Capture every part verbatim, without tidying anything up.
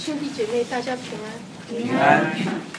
兄弟姐妹，大家平安。 平安。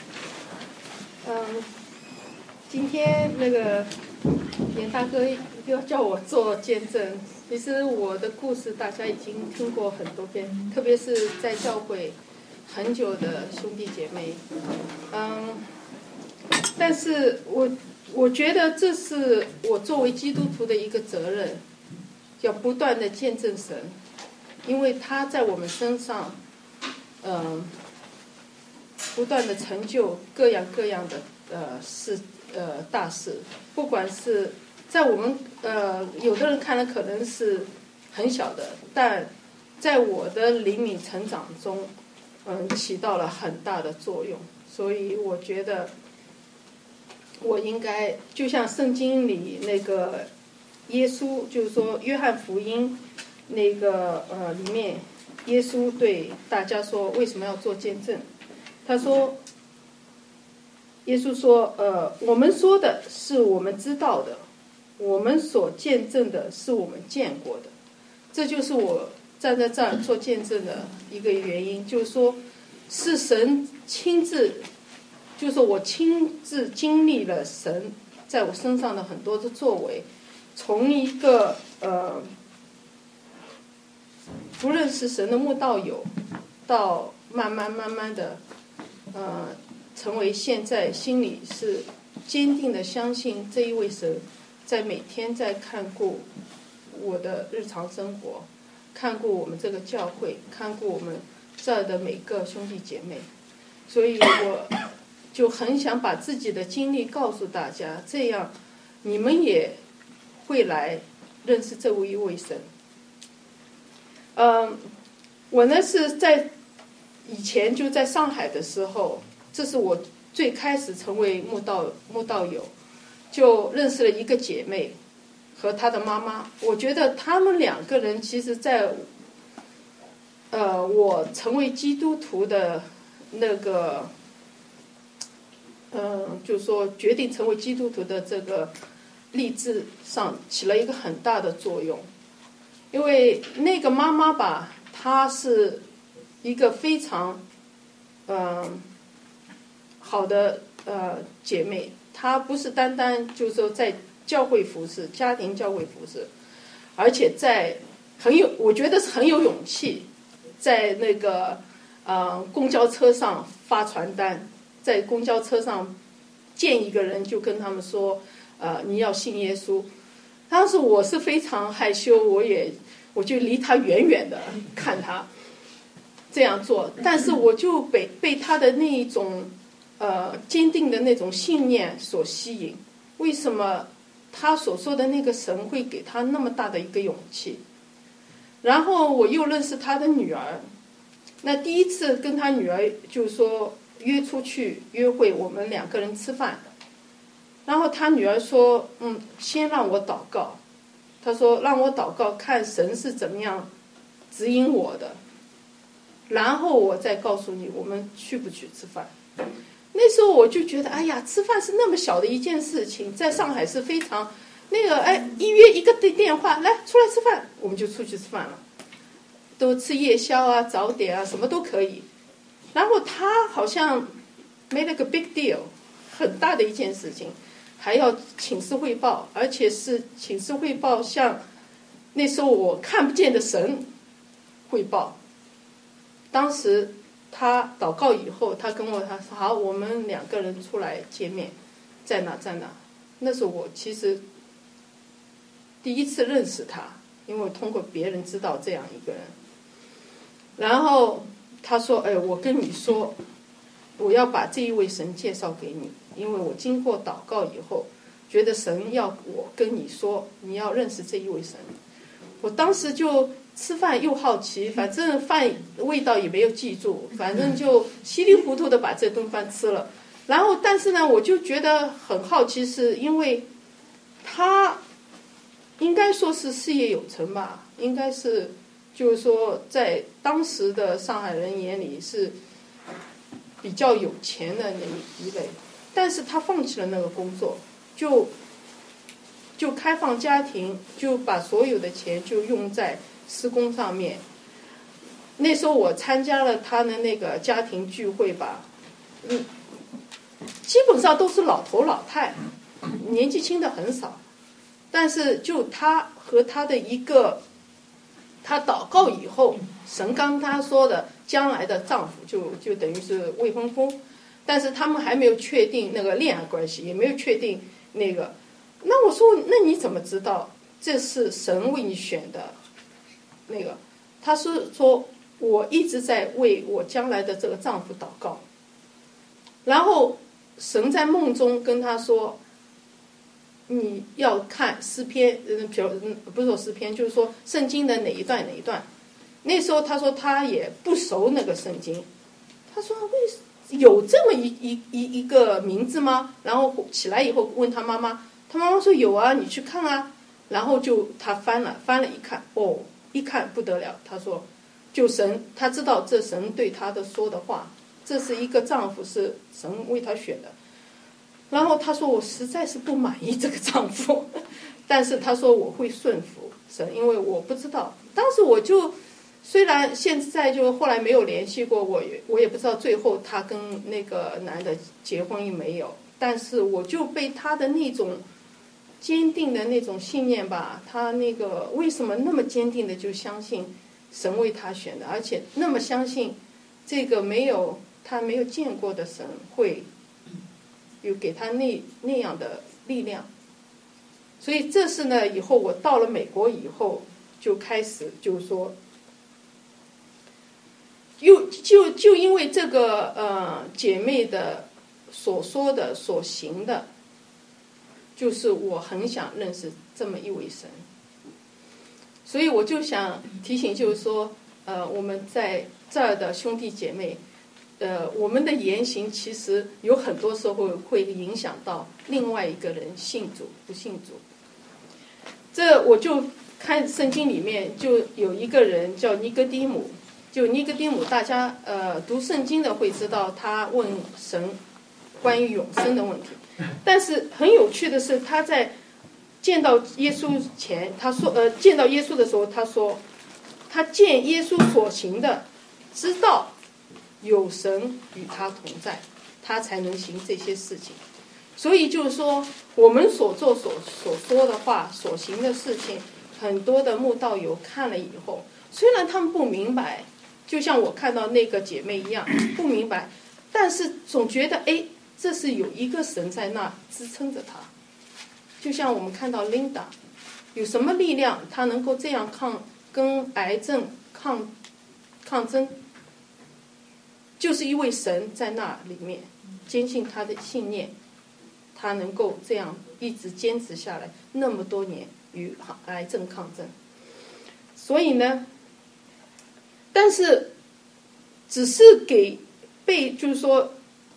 嗯，今天那个严大哥要叫我做见证，其实我的故事大家已经听过很多遍，特别是在教会很久的兄弟姐妹。嗯，但是我我觉得这是我作为基督徒的一个责任，要不断的见证神，因为他在我们身上嗯，不断的成就各样各样的呃事呃大事，不管是在我们呃有的人看来可能是很小的，但在我的灵命成长中，嗯，起到了很大的作用。所以我觉得我应该就像圣经里那个耶稣，就是说约翰福音那个呃里面。耶稣对大家说为什么要做见证，他说耶稣说呃，我们说的是我们知道的，我们所见证的是我们见过的，这就是我站在这儿做见证的一个原因，就是说是神亲自，就是我亲自经历了神在我身上的很多的作为，从一个呃不认识神的慕道友，到慢慢慢慢的，呃，成为现在心里是坚定的相信这一位神，在每天在看顾我的日常生活，看顾我们这个教会，看顾我们这儿的每个兄弟姐妹，所以我就很想把自己的经历告诉大家，这样你们也会来认识这一位神。嗯，我呢是在以前就在上海的时候，这是我最开始成为慕道慕道友，就认识了一个姐妹和她的妈妈。我觉得他们两个人其实在呃我成为基督徒的那个嗯、呃，就是说决定成为基督徒的这个励志上起了一个很大的作用。因为那个妈妈吧，她是一个非常嗯、呃、好的呃姐妹，她不是单单就是说在教会服侍，家庭教会服侍，而且在很有，我觉得是很有勇气，在那个呃公交车上发传单，在公交车上见一个人就跟他们说，呃你要信耶稣。当时我是非常害羞，我也我就离他远远的看他这样做，但是我就被被他的那一种呃坚定的那种信念所吸引。为什么他所说的那个神会给他那么大的一个勇气？然后我又认识他的女儿，那第一次跟他女儿就是说约出去约会，我们两个人吃饭。然后他女儿说嗯，先让我祷告，他说让我祷告看神是怎么样指引我的，然后我再告诉你我们去不去吃饭。那时候我就觉得哎呀，吃饭是那么小的一件事情，在上海是非常那个哎，一约一个电话来出来吃饭，我们就出去吃饭了，都吃夜宵啊早点啊什么都可以。然后他好像 made a big deal， 很大的一件事情，还要请示汇报，而且是请示汇报向那时候我看不见的神汇报。当时他祷告以后，他跟我他说好，我们两个人出来见面，在哪在哪。那时候我其实第一次认识他，因为我通过别人知道这样一个人。然后他说哎，我跟你说，我要把这一位神介绍给你，因为我经过祷告以后觉得神要我跟你说你要认识这一位神。我当时就吃饭又好奇，反正饭味道也没有记住，反正就稀里糊涂的把这顿饭吃了。然后但是呢我就觉得很好奇，是因为他应该说是事业有成吧，应该是就是说在当时的上海人眼里是比较有钱的那一类，但是他放弃了那个工作，就就开放家庭，就把所有的钱就用在施工上面。 那时候我参加了他的那个家庭聚会吧，嗯，基本上都是老头老太，年纪轻的很少。但是就他和他的一个，他祷告以后，神刚他说的将来的丈夫就就等于是未婚夫，但是他们还没有确定那个恋爱关系，也没有确定那个。那我说，那你怎么知道这是神为你选的？那个，他是说我一直在为我将来的这个丈夫祷告，然后神在梦中跟他说。你要看诗篇，嗯，比如不是说诗篇，就是说圣经的哪一段哪一段。那时候他说他也不熟那个圣经，他说为有这么一一一一个名字吗？然后起来以后问他妈妈，他妈妈说有啊，你去看啊。然后就他翻了翻了一看，哦，一看不得了，他说就神，他知道这神对他的说的话，这是一个丈夫是神为他选的。然后他说我实在是不满意这个丈夫，但是他说我会顺服神，因为我不知道，当时我就虽然现在就后来没有联系过，我也我也不知道最后他跟那个男的结婚没有，但是我就被他的那种坚定的那种信念吧，他那个为什么那么坚定的就相信神为他选的，而且那么相信这个没有他没有见过的神会有给他那那样的力量。所以这是呢，以后我到了美国以后就开始就是说又就就因为这个呃姐妹的所说的所行的，就是我很想认识这么一位神。所以我就想提醒，就是说呃我们在这儿的兄弟姐妹，呃，我们的言行其实有很多时候会影响到另外一个人信主不信主。这我就看圣经里面就有一个人叫尼哥底母，就尼哥底母，大家呃读圣经的会知道，他问神关于永生的问题。但是很有趣的是，他在见到耶稣前，他说呃见到耶稣的时候，他说他见耶稣所行的，知道有神与他同在，他才能行这些事情。所以就是说，我们所做所所说的话，所行的事情，很多的慕道友看了以后，虽然他们不明白，就像我看到那个姐妹一样不明白，但是总觉得哎，这是有一个神在那支撑着他。就像我们看到 Linda， 有什么力量，她能够这样抗跟癌症抗抗争？就是一位神在那里面坚信他的信念，他能够这样一直坚持下来那么多年与癌症抗争。所以呢，但是只是给被就是说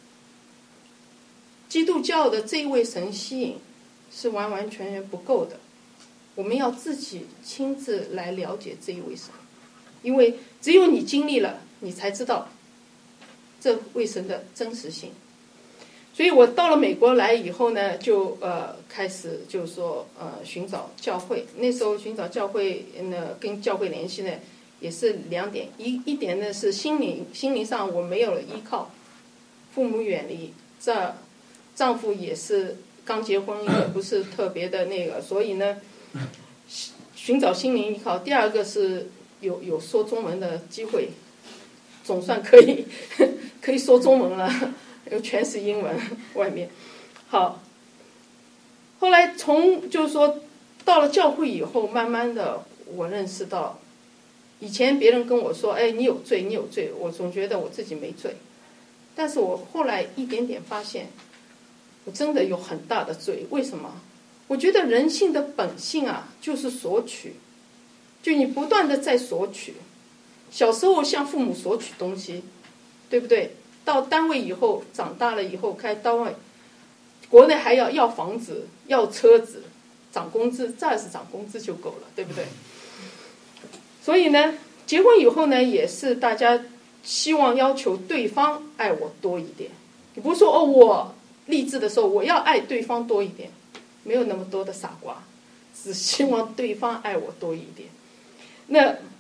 基督教的这一位神吸引是完完全全不够的，我们要自己亲自来了解这一位神，因为只有你经历了，你才知道这位神的真实性。所以我到了美国来以后呢，就呃开始就是说呃寻找教会。那时候寻找教会呢，跟教会联系呢，也是两点，一一点呢是心灵心灵上我没有了依靠，父母远离，这丈夫也是刚结婚，也不是特别的那个，所以呢寻找心灵依靠。第二个是有有说中文的机会，总算可以可以说中文了，又全是英文外面。好，后来从就是说到了教会以后，慢慢的我认识到，以前别人跟我说哎你有罪你有罪，我总觉得我自己没罪，但是我后来一点点发现我真的有很大的罪。为什么？我觉得人性的本性啊就是索取，就你不断的在索取。小时候向父母索取东西，对不对？到单位以后，长大了以后开单位，国内还要要房子要车子，涨工资，再是涨工资就够了，对不对？所以呢结婚以后呢，也是大家希望要求对方爱我多一点。你不是说哦我立志的时候我要爱对方多一点，没有那么多的傻瓜，只希望对方爱我多一点。那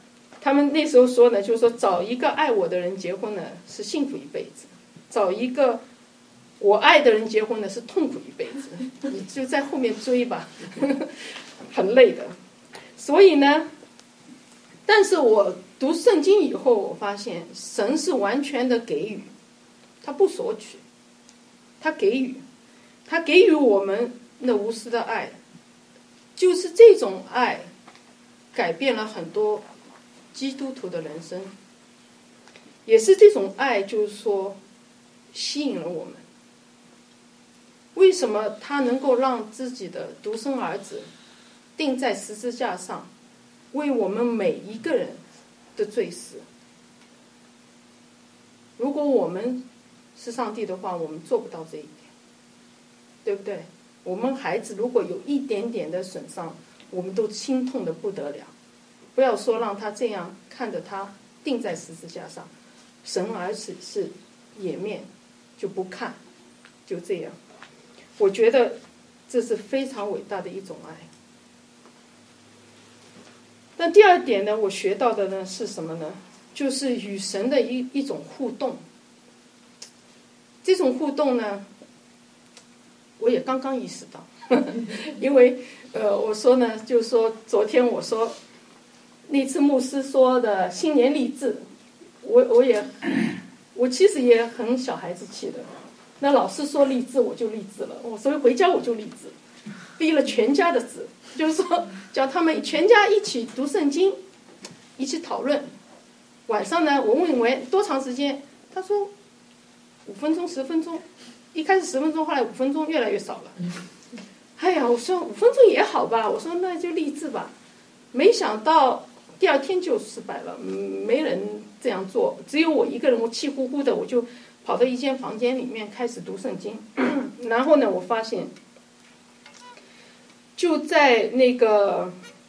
他们那时候说呢，就是说找一个爱我的人结婚呢是幸福一辈子，找一个我爱的人结婚呢是痛苦一辈子，你就在后面追吧，很累的。所以呢，但是我读圣经以后，我发现神是完全的给予，他不索取，他给予，他给予我们那无私的爱，就是这种爱改变了很多基督徒的人生，也是这种爱就是说吸引了我们。为什么他能够让自己的独生儿子钉在十字架上，为我们每一个人的罪死？如果我们是上帝的话，我们做不到这一点，对不对？我们孩子如果有一点点的损伤，我们都心痛的不得了，不要说让他这样看着他钉在十字架上，神儿子是掩面就不看，就这样。我觉得这是非常伟大的一种爱。但第二点呢，我学到的呢是什么呢？就是与神的一一种互动。这种互动呢，我也刚刚意识到，呵呵，因为呃，我说呢，就是说昨天我说那次牧师说的新年励志，我我也我其实也很小孩子气的。那老师说励志，我就励志了，我所以回家我就励志，逼了全家的志，就是说叫他们全家一起读圣经，一起讨论。晚上呢，我问文多长时间，他说五分钟、十分钟，一开始十分钟，后来五分钟，越来越少了。哎呀，我说五分钟也好吧，我说那就励志吧。没想到第二天就失败了，没人这样做，只有我一个人，我气呼呼的，我就跑到一间房间里面开始读圣经。然后呢，我发现就在那个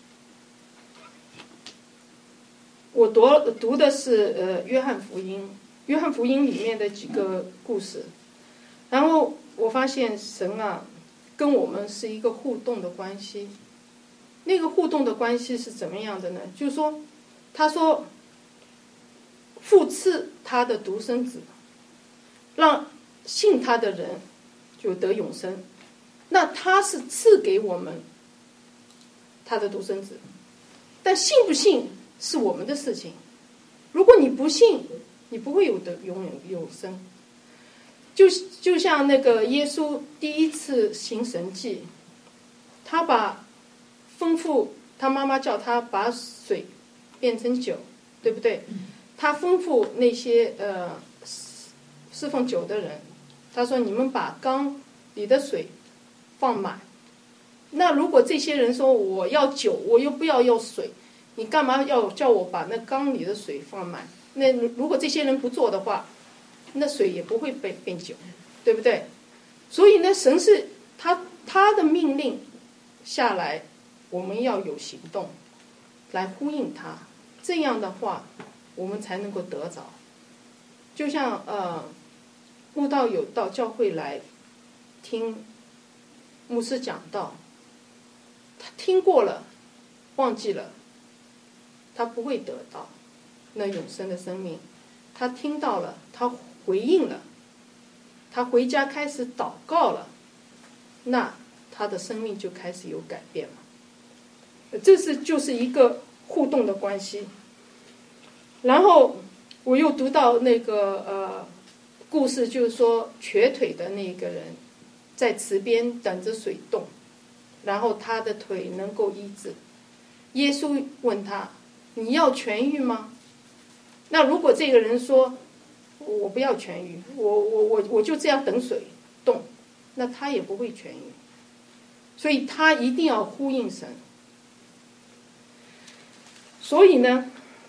我读读的是呃约翰福音，约翰福音里面的几个故事，然后我发现神啊跟我们是一个互动的关系。那个互动的关系是怎么样的呢？就是说他说父赐他的独生子，让信他的人就得永生。那他是赐给我们他的独生子，但信不信是我们的事情。如果你不信，你不会有的永远永生。就就像那个耶稣第一次行神迹，他把吩咐他妈妈叫他把水变成酒，对不对？他吩咐那些呃侍奉酒的人，他说你们把缸里的水放满。那如果这些人说我要酒，我又不要要水，你干嘛要叫我把那缸里的水放满？那如果这些人不做的话，那水也不会变变酒，对不对？所以呢，神是他他的命令下来，我们要有行动来呼应他，这样的话我们才能够得着。就像呃慕道友到教会来听牧师讲道，他听过了忘记了，他不会得到那永生的生命。他听到了，他回应了，他回家开始祷告了，那他的生命就开始有改变了。这是就是一个互动的关系。然后我又读到那个呃故事，就是说瘸腿的那个人在池边等着水动，然后他的腿能够医治。耶稣问他，你要痊愈吗？那如果这个人说我不要痊愈，我我我我就这样等水动，那他也不会痊愈。所以他一定要呼应神。所以呢，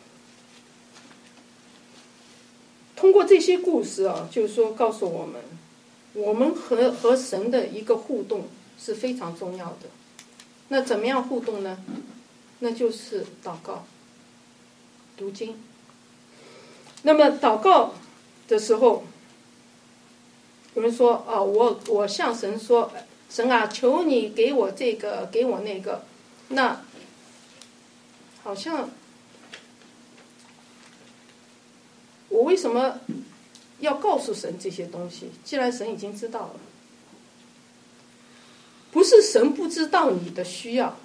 通过这些故事啊，就是说告诉我们，我们和和神的一个互动是非常重要的。那怎么样互动呢？那就是祷告、读经。那么祷告的时候，有人说啊，我我向神说，神啊，求你给我这个，给我那个，那好像我为什么要告诉神这些东西？既然神已经知道了，不是神不知道你的需要，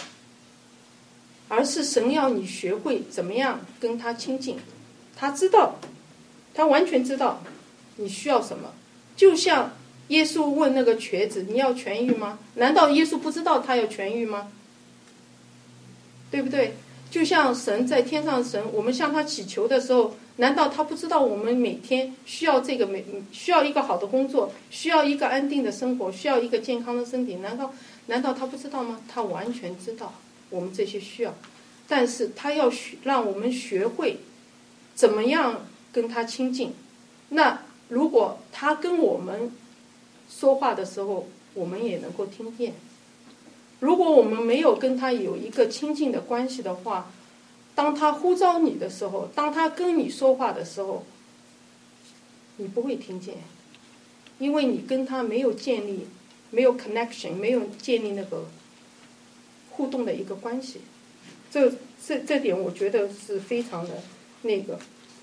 而是神要你学会怎么样跟他亲近。他知道，他完全知道你需要什么。就像耶稣问那个瘸子，你要痊愈吗？难道耶稣不知道他要痊愈吗？对不对？就像神在天上的神，我们向他祈求的时候，难道他不知道我们每天需要这个每需要一个好的工作，需要一个安定的生活，需要一个健康的身体？难道难道他不知道吗？他完全知道我们这些需要，但是他要学让我们学会怎么样跟他亲近。那如果他跟我们说话的时候，我们也能够听见。如果我们没有跟他有一个亲近的关系的话，当他呼召你的时候，当他跟你说话的时候，你不会听见，因为你跟他没有建立没有 connection， 没有建立那个互动的一个关系。这这这点我觉得是非常的那个。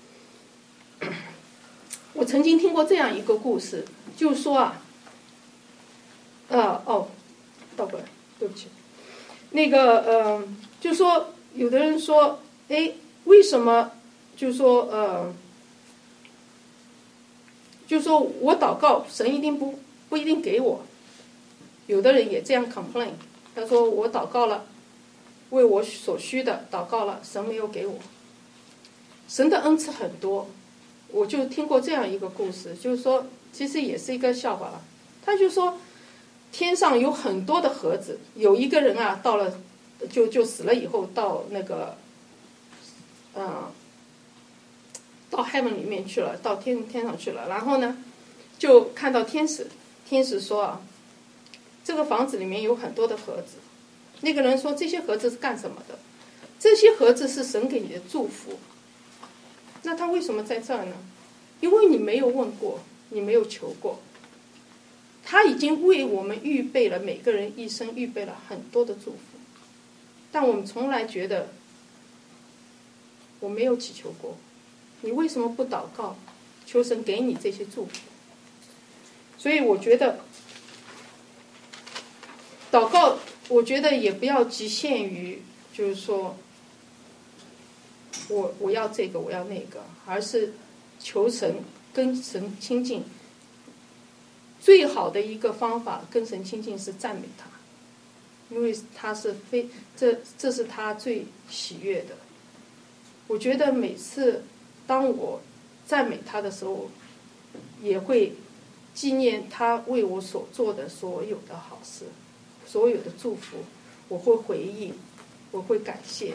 我曾经听过这样一个故事，就是说啊，呃哦，倒过来，对不起，那个呃，就说有的人说，哎，为什么？就说呃，就说我祷告，神一定不不一定给我。有的人也这样 complain， 他说我祷告了，为我所需的祷告了，神没有给我。神的恩赐很多。我就听过这样一个故事，就是说其实也是一个笑话了。他就说天上有很多的盒子，有一个人啊到了就就死了以后到那个呃到 heaven 里面去了，到天天上去了，然后呢就看到天使，天使说啊，这个房子里面有很多的盒子。那个人说这些盒子是干什么的？这些盒子是神给你的祝福。那他为什么在这儿呢？因为你没有问过，你没有求过。他已经为我们预备了，每个人一生预备了很多的祝福，但我们从来觉得我没有祈求过。你为什么不祷告，求神给你这些祝福？所以我觉得祷告，我觉得也不要局限于就是说我我要这个我要那个，而是求神跟神亲近。最好的一个方法跟神亲近是赞美他，因为他是非这这是他最喜悦的。我觉得每次当我赞美他的时候，也会纪念他为我所做的所有的好事，所有的祝福，我会回应，我会感谢。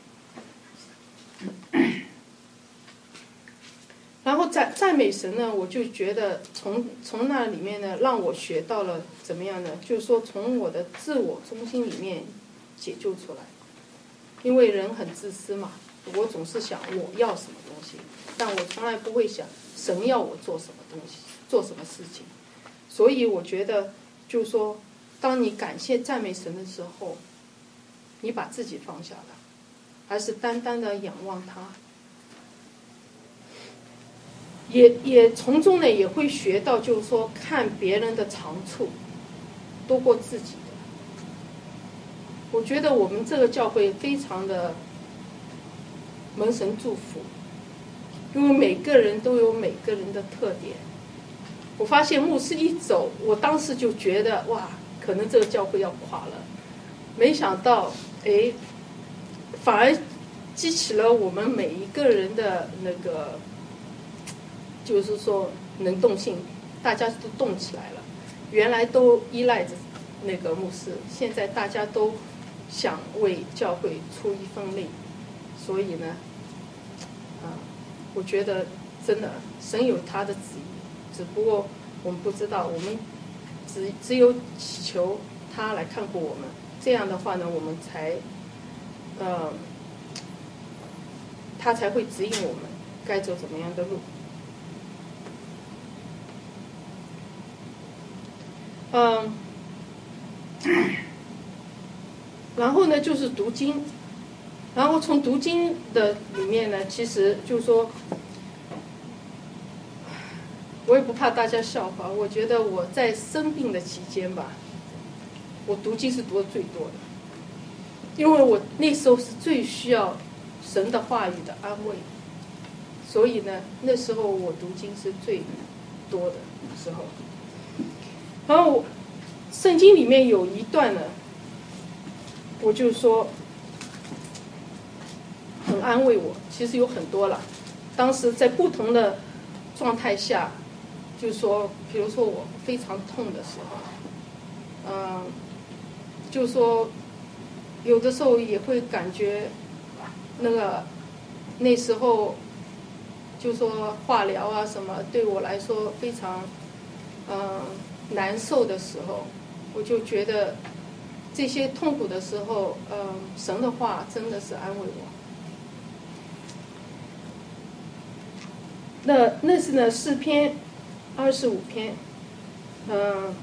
然后赞赞美神呢，我就觉得从从那里面呢，让我学到了怎么样呢？就是说从我的自我中心里面解救出来。因为人很自私嘛，我总是想我要什么东西，但我从来不会想神要我做什么东西，做什么事情。所以我觉得就是说，当你感谢赞美神的时候，你把自己放下了，而是单单的仰望他。也也从中呢也会学到，就是说看别人的长处多过自己的。我觉得我们这个教会非常的蒙神祝福，因为每个人都有每个人的特点。我发现牧师一走，我当时就觉得哇，可能这个教会要垮了。没想到哎，反而激起了我们每一个人的那个就是说能动性，大家都动起来了。原来都依赖着那个牧师，现在大家都想为教会出一份力。所以呢啊，我觉得真的神有他的旨意，只不过我们不知道，我们只只有祈求他来看顾我们。这样的话呢，我们才呃他才会指引我们该走怎么样的路。嗯，然后呢就是读经，然后从读经的里面呢，其实就是说我也不怕大家笑话。我觉得我在生病的期间吧，我读经是读的最多的，因为我那时候是最需要神的话语的安慰，所以呢，那时候我读经是最多的时候。然后我圣经里面有一段呢，我就说很安慰我，其实有很多了。当时在不同的状态下，就说，比如说我非常痛的时候，嗯，就说有的时候也会感觉那个那时候就说化疗啊什么对我来说非常嗯难受的时候，我就觉得这些痛苦的时候，嗯，神的话真的是安慰我。那那是呢诗篇二十五篇，嗯，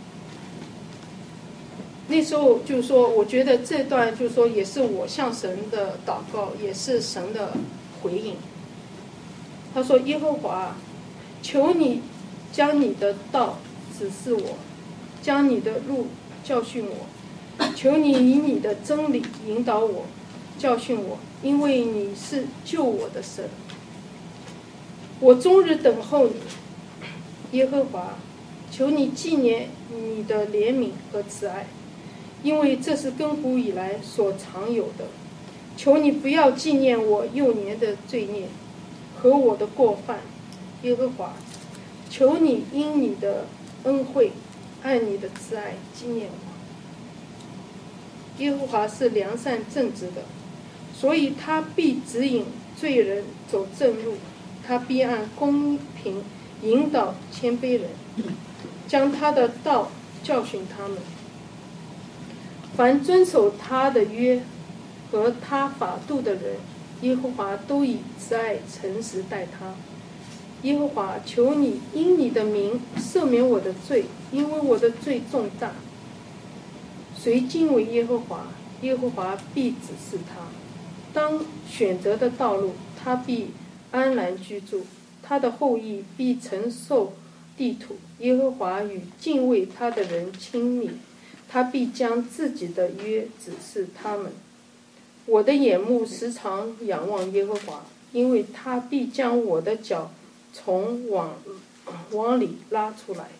那时候就是说，我觉得这段就是说也是我向神的祷告，也是神的回应。他说：“耶和华，求你将你的道指示我，将你的路教训我，求你以你的真理引导我，教训我，因为你是救我的神。我终日等候你，耶和华，求你纪念你的怜悯和慈爱，因为这是亘古以来所常有的。求你不要纪念我幼年的罪孽和我的过犯，耶和华，求你因你的恩惠按你的慈爱纪念我。耶和华是良善正直的，所以他必指引罪人走正路，他必按公平引导谦卑人，将他的道教训他们。凡遵守他的约和他法度的人，耶和华都以慈爱诚实待他。耶和华，求你因你的名赦免我的罪，因为我的罪重大。谁敬畏耶和华，耶和华必指示他。当选择的道路，他必安然居住，他的后裔必承受地土。耶和华与敬畏他的人亲密，他必将自己的约指示他们。我的眼目时常仰望耶和华，因为他必将我的脚从网网里拉出来。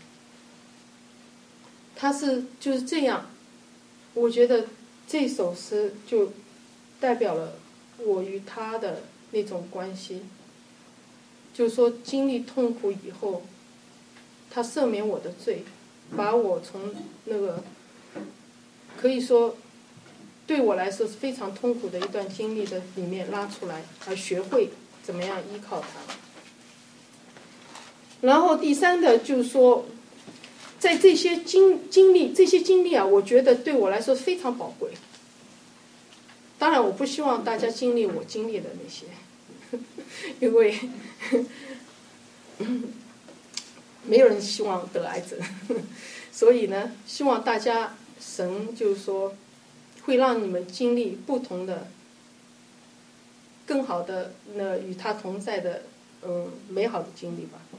他是就是这样，我觉得这首诗就代表了我与他的那种关系，就是说经历痛苦以后，他赦免我的罪，把我从那个可以说对我来说是非常痛苦的一段经历的里面拉出来，而学会怎么样依靠他。然后第三的就是说，在这些经经历这些经历啊，我觉得对我来说非常宝贵。当然我不希望大家经历我经历的那些，因为没有人希望得癌症，所以呢，希望大家神就是说会让你们经历不同的更好的那与他同在的嗯美好的经历吧。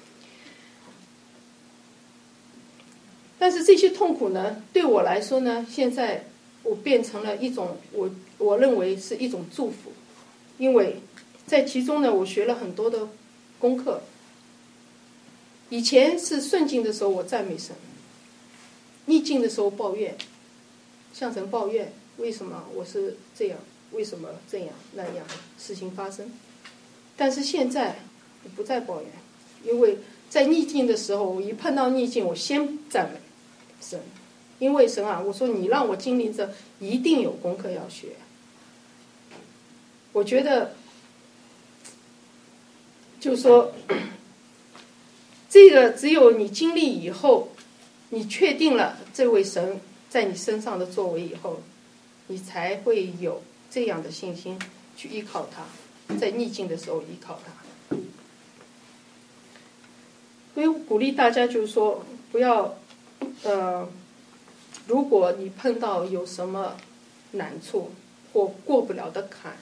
但是这些痛苦呢，对我来说呢，现在我变成了一种我我认为是一种祝福，因为在其中呢，我学了很多的功课。以前是顺境的时候我赞美神，逆境的时候抱怨，向神抱怨为什么我是这样，为什么这样那样事情发生。但是现在我不再抱怨，因为在逆境的时候，我一碰到逆境我先赞美神，因为神啊，我说你让我经历这一定有功课要学。我觉得就说这个只有你经历以后，你确定了这位神在你身上的作为以后，你才会有这样的信心去依靠他，在逆境的时候依靠他。所以鼓励大家就是说，不要呃，如果你碰到有什么难处或过不了的坎，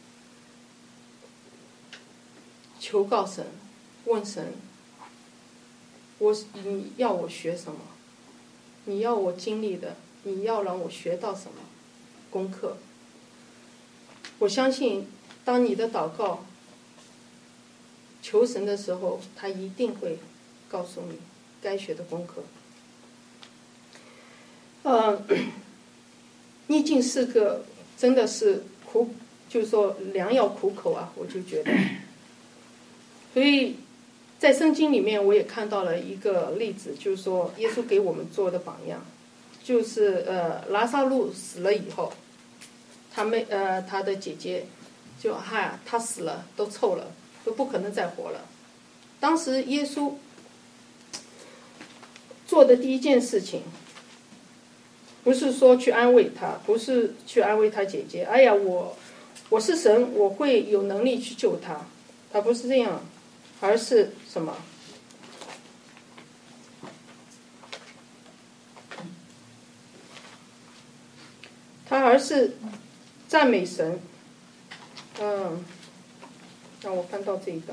求告神，问神我你要我学什么？你要我经历的，你要让我学到什么功课？我相信，当你的祷告求神的时候，他一定会告诉你该学的功课。呃，逆境是个真的是苦，就是说良药苦口啊，我就觉得。所以在圣经里面我也看到了一个例子，就是说耶稣给我们做的榜样，就是呃拉撒路死了以后，他妹呃他的姐姐就嗨他死了都臭了，都不可能再活了。当时耶稣做的第一件事情，不是说去安慰他，不是去安慰他姐姐，哎呀我我是神，我会有能力去救他，他不是这样，而是什么？他而是赞美神。嗯，让我翻到这一段。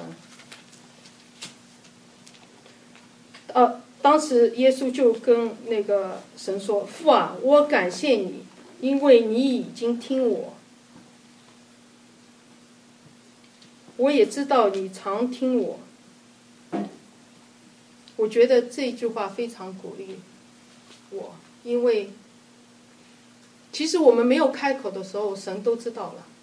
呃，当时耶稣就跟那个神说：“父啊，我感谢你，因为你已经听我。我也知道你常听我。”我觉得这句话非常鼓励我，因为其实我们没有开口的时候，神都知道了。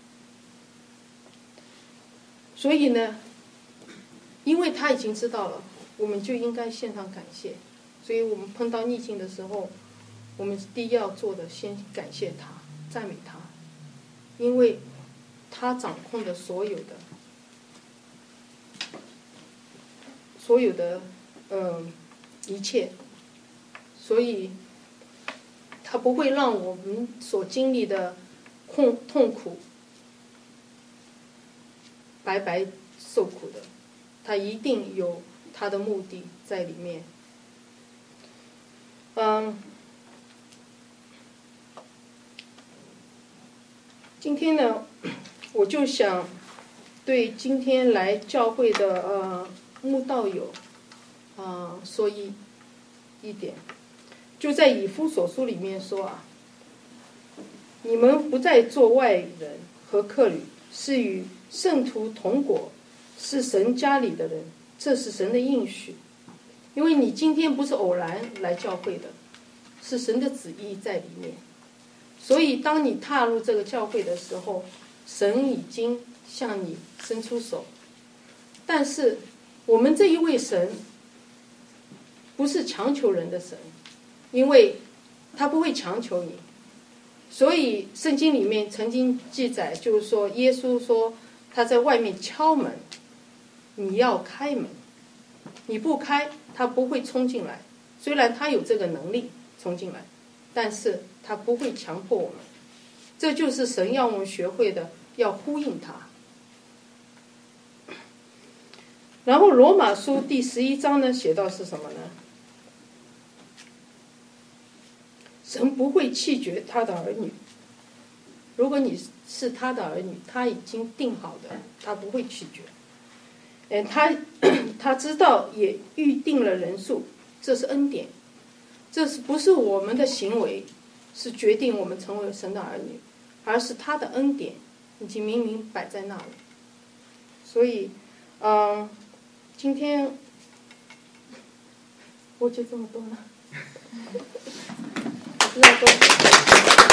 所以呢，因为他已经知道了，我们就应该献上感谢。所以我们碰到逆境的时候，我们第一要做的先感谢他，赞美他，因为他掌控的所有的所有的嗯一切，所以他不会让我们所经历的痛痛苦白白受苦的，他一定有他的目的在里面。嗯，今天呢，我就想对今天来教会的呃慕道友啊、呃、说一一点，就在以弗所书里面说啊，你们不再做外人和客旅，是与圣徒同果，是神家里的人，这是神的应许。因为你今天不是偶然来教会的，是神的旨意在里面。所以当你踏入这个教会的时候，神已经向你伸出手。但是我们这一位神不是强求人的神，因为他不会强求你。所以圣经里面曾经记载，就是说耶稣说他在外面敲门，你要开门，你不开他不会冲进来。虽然他有这个能力冲进来，但是他不会强迫我们。这就是神要我们学会的，要呼应他。然后罗马书第十一章呢写到是什么呢？神不会弃绝他的儿女。如果你是他的儿女，他已经定好的，他不会弃绝。嗯，他他知道也预定了人数，这是恩典。这是不是我们的行为是决定我们成为神的儿女，而是他的恩典已经明明摆在那里。所以嗯，今天我就这么多了。不知道多久。